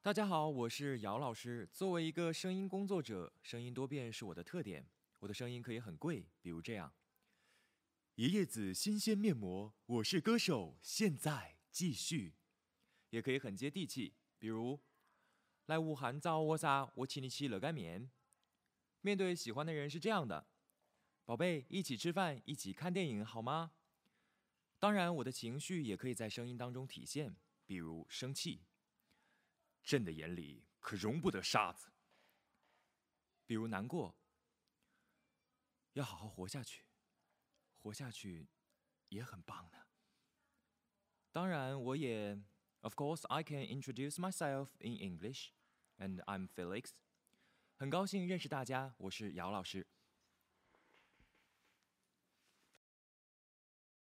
大家好，我是姚老师。作为一个声音工作者，声音多变是我的特点。我的声音可以很贵，比如这样：一叶子新鲜面膜，我是歌手，现在继续。也可以很接地气，比如来武汉找我噻，我请你吃热干面。面对喜欢的人是这样的：宝贝，一起吃饭，一起看电影好吗？当然，我的情绪也可以在声音当中体现，比如生气。朕的眼里可容不得沙子。比如难过，要好好活下去，活下去也很棒呢。当然，Of course, I can introduce myself in English, and I'm Felix. 很高兴认识大家，我是姚老师。